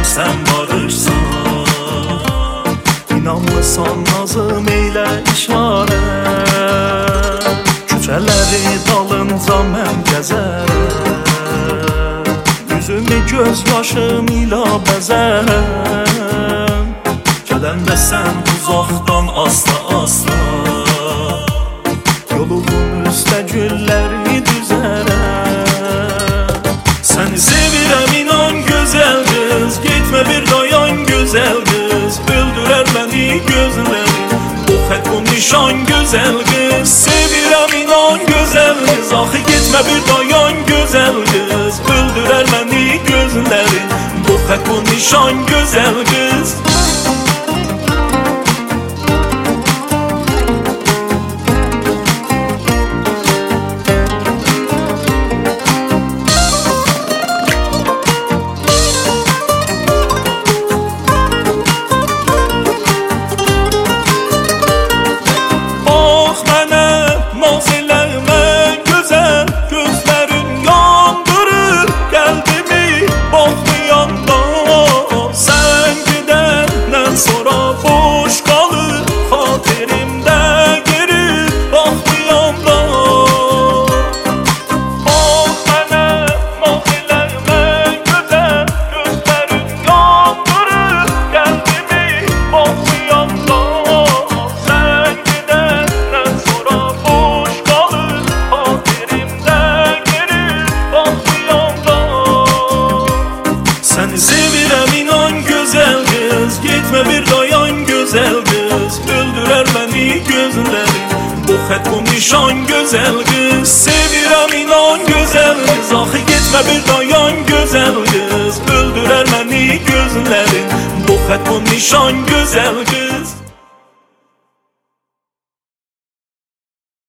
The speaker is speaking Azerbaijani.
sən barışsan. İnanmısan nazım eylə işarə, küçələri dalınca mən gəzərəm, üzümü göz yaşım ilə bəzərəm. Gələndə sən uzaqdan asta-asta, yolumun üstə gülləri düzərəm. Səni sevirəm inan gözəl qız, getmə bir dayan gözəl qız, öldürər məni gözləri bu xət bu nişan gözəl qız. Sevirəm inan gözəl qız, axı getmə bir dayan gözəl qız, öldürər məni gözləri bu xət bu nişan gözəl qız. Səni sevirəm inan gözəl qız, getmə bir dayan gözəl qız, öldürər məni gözləri bu xət bu nişan gözəl qız. Sevirəm inan gözəl qız, axı getmə bir dayan gözəl qız, öldürər məni gözlərin bu xət bu nişan gözəl qız.